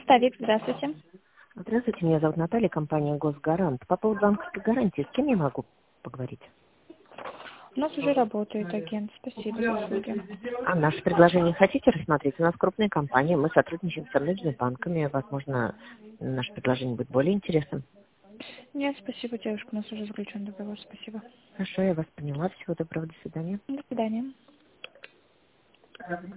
Оставик, здравствуйте. Здравствуйте, меня зовут Наталья, компания «Госгарант». По поводу банковской гарантии, с кем я могу поговорить? У нас уже работает агент. Спасибо за услуги. А наше предложение хотите рассмотреть? У нас крупная компания, мы сотрудничаем со многими банками. Возможно, наше предложение будет более интересным. Нет, спасибо, девушка. У нас уже заключен договор. Спасибо. Хорошо, я вас поняла. Всего доброго, до свидания. До свидания.